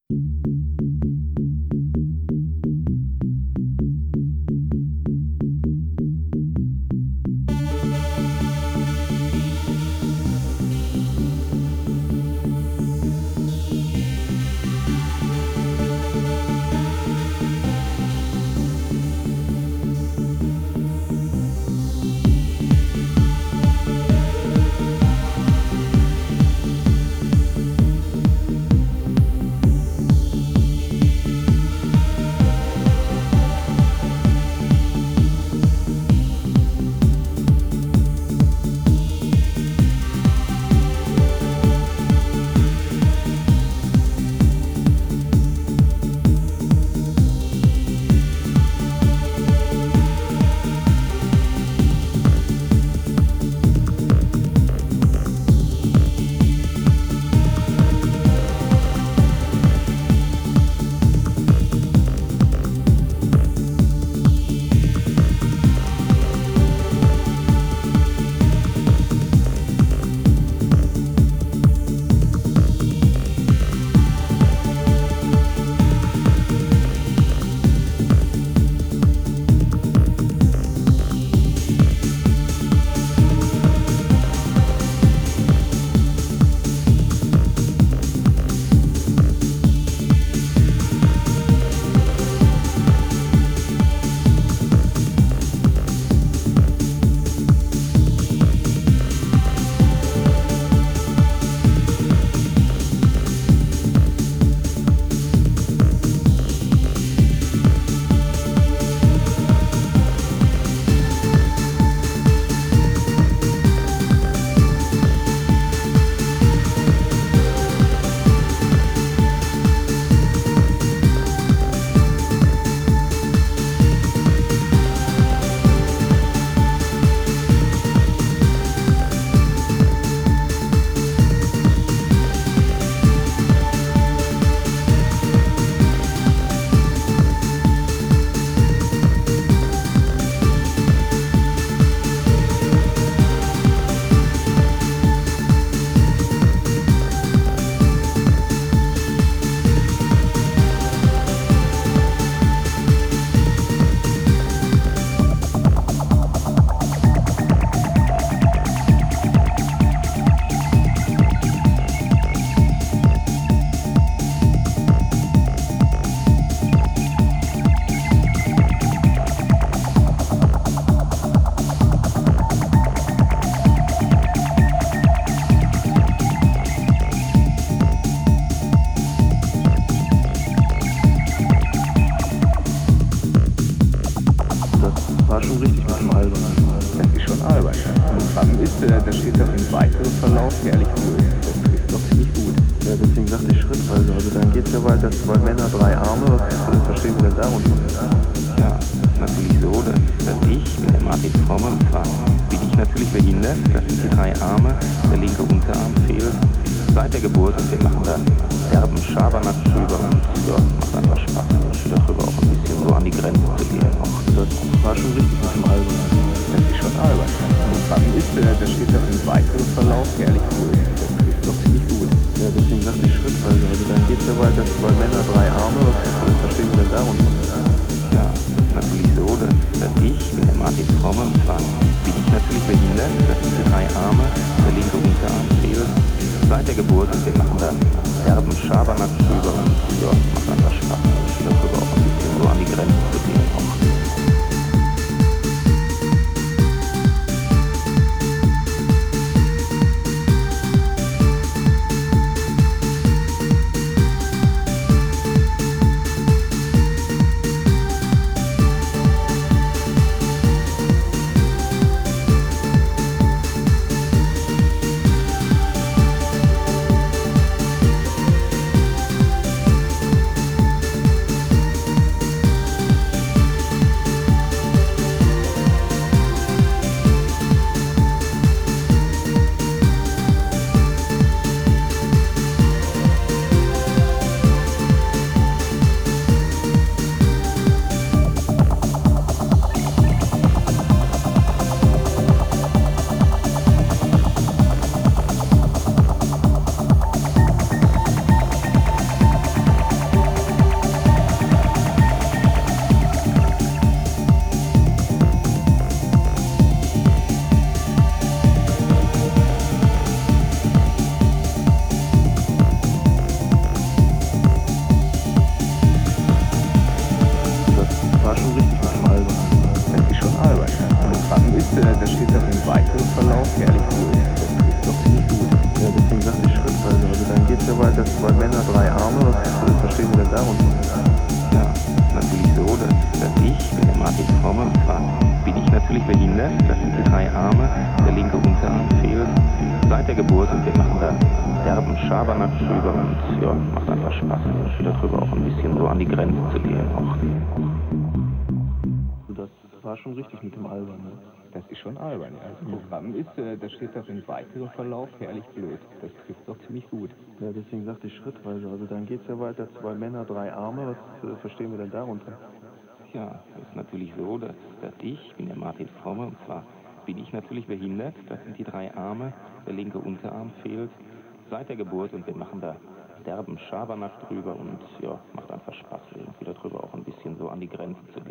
Da steht doch im weiteren Verlauf jährlich durch. Das ist doch ziemlich gut. Ja, deswegen sagte ich schrittweise. Also dann geht es ja weiter, 2 Männer, 3 Arme. Was verstehen wir denn darunter? Ja, natürlich so, dass ich mit der Martin Frommer bin ich natürlich behindert. Das sind die 3 Arme, der linke Unterarm fehlt seit der Geburt und wir machen dann derben Schabernack drüber und ja, macht einfach Spaß, darüber auch ein bisschen so an die Grenzen zu gehen. Auch das war schon richtig mit dem Album. Das ist schon albern. Und dann da steht doch im weiteren Verlauf jährlich durch. Das ist doch ziemlich gut. Ja, deswegen sagte ich schrittweise. Also dann geht es ja weiter, 2 Männer, 3 Arme. Was verstehen wir denn darunter? Ja, das ist natürlich so, dass ich mit der Martin Frommer bin ich natürlich behindert. Das sind die 3 Arme, der linke Unterarm fehlt seit der Geburt und wir machen dann derben Schabernack drüber und ja, macht einfach Spaß, darüber auch ein bisschen so an die Grenzen zu gehen. Auch. weiteren Verlauf herrlich cool. Das ist doch ziemlich gut. Ja, deswegen sagte ich schrittweise. Also dann geht es ja weiter, 2 Männer, 3 Arme. Was verstehen Sie denn darunter? Ja, natürlich so, dass ich bin der Martin Fromme, und zwar bin ich natürlich behindert, das sind die 3 Arme, der linke Unterarm fehlt seit der Geburt und wir machen da derben Schabernack drüber und ja, macht einfach Spaß, darüber auch ein bisschen so an die Grenze zu gehen auch. Das war schon richtig mit dem Albern, ne? Das ist schon albern, ja. Das Programm ist, das steht doch im weiteren Verlauf herrlich blöd. Das trifft doch ziemlich gut. Ja, deswegen sagte ich schrittweise. Also dann geht es ja weiter, 2 Männer, 3 Arme. Was verstehen wir denn darunter? Ja, es ist natürlich so, dass ich bin der Martin Fromme, und zwar bin ich natürlich behindert, das sind die 3 Arme, der linke Unterarm fehlt seit der Geburt und wir machen da derben Schabernack drüber und ja, macht einfach Spaß, irgendwie darüber auch ein bisschen so an die Grenze zu gehen.